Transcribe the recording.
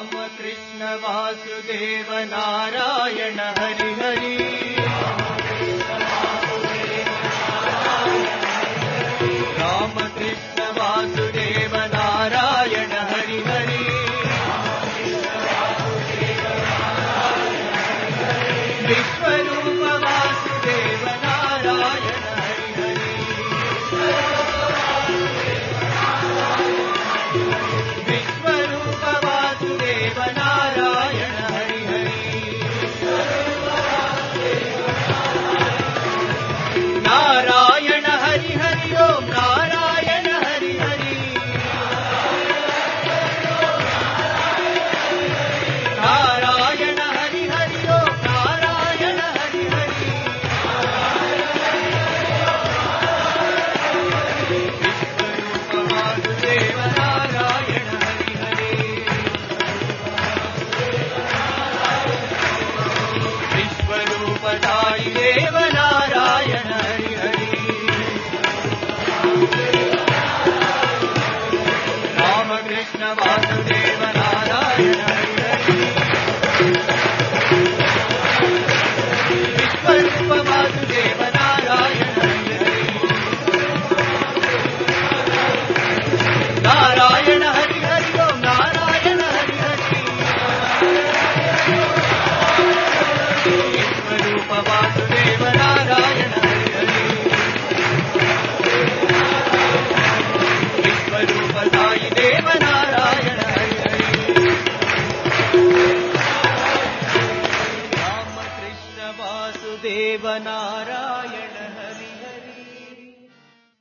Krishna Vasudev Narayan Hari Hari Ram Krishna Vasudev Narayan Hari Hari Vishwarup Vasudev Narayan Hari Hari Vishwarup Vasudev Narayan Hari Hari Narayan Hari Hari Om Narayan Hari Hari Narayan Hari Hari Om Narayan Hari Hari Vishwarup Vasudev Narayan Hari Hari विश्वरूपधारी Dev Narayan Hari Hari Ram Krishna Vasudev Narayan